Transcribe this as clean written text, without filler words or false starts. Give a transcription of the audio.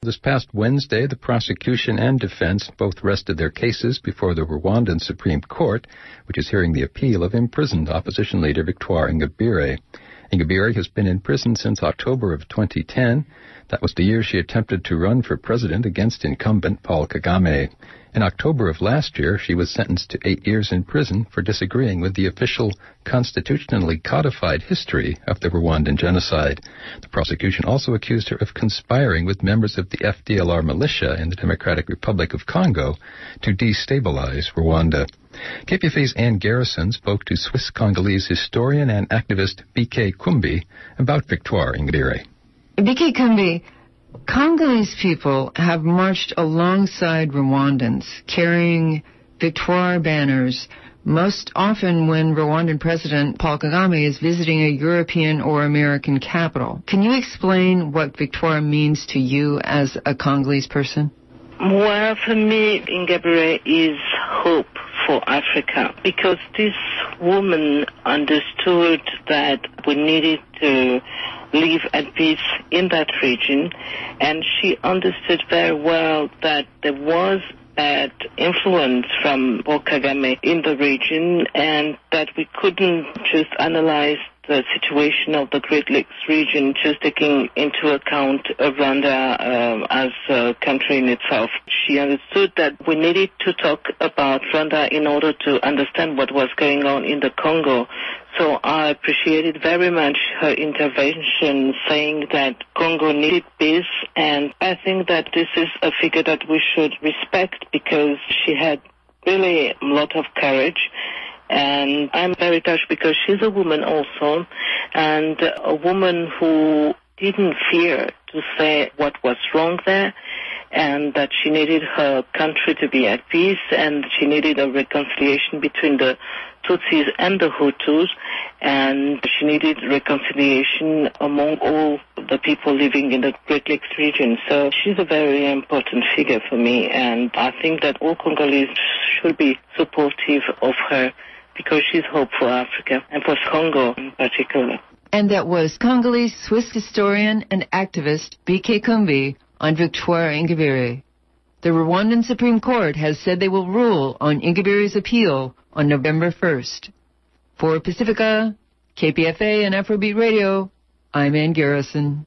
This past Wednesday, the prosecution and defense both rested their cases before the Rwandan Supreme Court, which is hearing the appeal of imprisoned opposition leader Victoire Ingabire. Ingabire has been in prison since October of 2010. That was the year she attempted to run for president against incumbent Paul Kagame. In October of last year, she was sentenced to 8 years in prison for disagreeing with the official constitutionally codified history of the Rwandan genocide. The prosecution also accused her of conspiring with members of the FDLR militia in the Democratic Republic of Congo to destabilize Rwanda. KPFA's Ann Garrison spoke to Swiss-Congolese historian and activist B.K. Kumbi about Victoire Ingabire. B.K. Kumbi, Congolese people have marched alongside Rwandans, carrying Victoire banners, most often when Rwandan President Paul Kagame is visiting a European or American capital. Can you explain what Victoire means to you as a Congolese person? Well, for me, Ingabire is hope for Africa, because this woman understood that we needed to live at peace in that region, and she understood very well that there was bad influence from Paul Kagame in the region, and that we couldn't just analyze the situation of the Great Lakes region just taking into account Rwanda as a country in itself. She understood that we needed to talk about Rwanda in order to understand what was going on in the Congo. So I appreciated very much her intervention, saying that Congo needed peace, and I think that this is a figure that we should respect because she had really a lot of courage. And I'm very touched because she's a woman also, and a woman who didn't fear to say what was wrong there, and that she needed her country to be at peace, and she needed a reconciliation between the Tutsis and the Hutus, and she needed reconciliation among all the people living in the Great Lakes region. So she's a very important figure for me, and I think that all Congolese should be supportive of her, because she's hope for Africa, and for Congo in particular. And that was Congolese Swiss historian and activist B.K. Kumbi on Victoire Ingabire. The Rwandan Supreme Court has said they will rule on Ingabire's appeal on November 1st. For Pacifica, KPFA and Afrobeat Radio, I'm Ann Garrison.